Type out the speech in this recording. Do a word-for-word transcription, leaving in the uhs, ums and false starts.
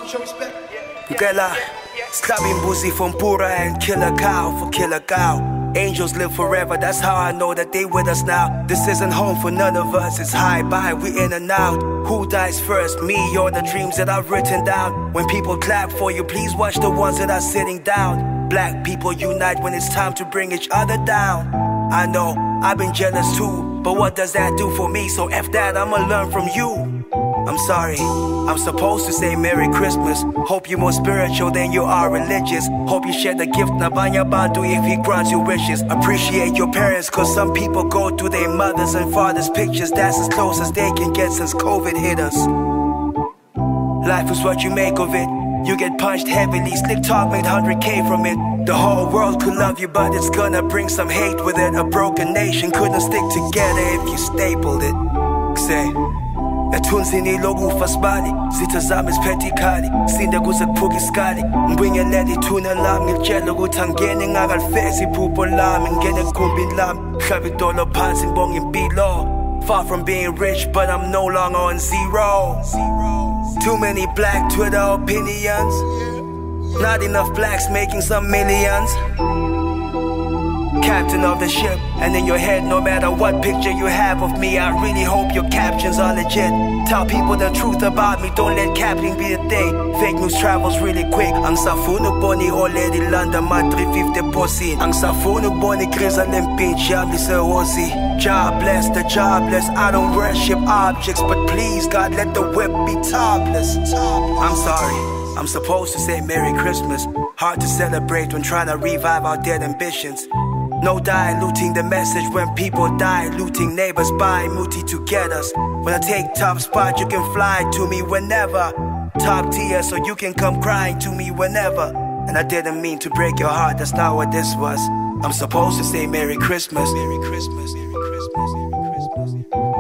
Ngicela sihlaba imbuzi for mpura and kill a cow for kill a cow. Angels live forever, that's how I know that they with us now. This isn't home for none of us, it's high by, we in and out. Who dies first, me or the dreams that I've written down? When people clap for you, please watch the ones that are sitting down. Black people unite when it's time to bring each other down. I know, I've been jealous too, but what does that do for me? So F that, I'ma learn from you. I'm sorry, I'm supposed to say Merry Christmas. Hope you're more spiritual than you are religious. Hope you share the gift na banya bandu if he grants you wishes. Appreciate your parents, cause some people go through their mothers and fathers' pictures. That's as close as they can get since COVID hit us. Life is what you make of it. You get punched heavily, slick talk made one hundred K from it. The whole world could love you, but it's gonna bring some hate with it. A broken nation couldn't stick together if you stapled it. Say Etunzini lokufa sibali zitha zami siphethe ikhali sinde kuze kuphuke isikali ngibingelela ithuna lami ngitshela ukuthi angene ngakalifezi iphupho lami ngene ekhumbini lami hlaba idolo phansi ngibonga impilo. Far from being rich, but I'm no longer on zero. Too many black Twitter opinions, not enough blacks making some millions. Captain of the ship, and in your head, no matter what picture you have of me, I really hope your captions are legit. Tell people the truth about me, don't let capping be a thing. Fake news travels really quick. Ang safunu boni already London, my three fifty posi. Ang safunu boni kriza lempinch, yami se ozi. Jobless, the jobless, I don't worship objects, but please God, let the whip be topless. I'm sorry, I'm supposed to say Merry Christmas. Hard to celebrate when trying to revive our dead ambitions. No diluting the message when people die, looting neighbors by Muti to get us. When I take top spot, you can fly to me whenever. Top tier, so you can come crying to me whenever. And I didn't mean to break your heart, that's not what this was. I'm supposed to say Merry Christmas. Merry Christmas, Merry Christmas, Merry Christmas.